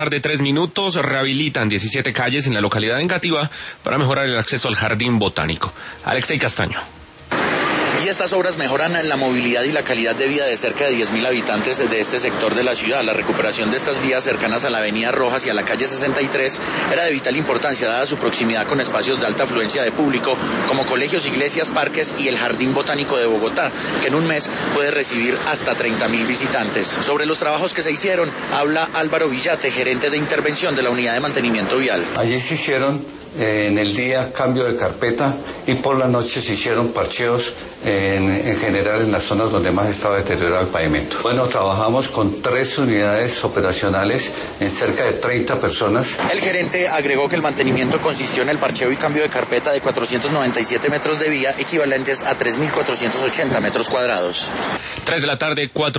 De 3 minutos, rehabilitan 17 calles en la localidad de Engativá para mejorar el acceso al jardín botánico. Alexei Castaño. Y estas obras mejoran la movilidad y la calidad de vida de cerca de 10.000 habitantes de este sector de la ciudad. La recuperación de estas vías cercanas a la avenida Rojas y a la calle 63 era de vital importancia dada su proximidad con espacios de alta afluencia de público como colegios, iglesias, parques y el Jardín Botánico de Bogotá, que en un mes puede recibir hasta 30.000 visitantes. Sobre los trabajos que se hicieron, habla Álvaro Villate, gerente de intervención de la Unidad de Mantenimiento Vial. Allí se hicieron en el día cambio de carpeta y por la noche se hicieron parcheos en general en las zonas donde más estaba deteriorado el pavimento. Bueno, trabajamos con 3 unidades operacionales en cerca de 30 personas. El gerente agregó que el mantenimiento consistió en el parcheo y cambio de carpeta de 497 metros de vía, equivalentes a 3.480 metros cuadrados. 3 de la tarde, 4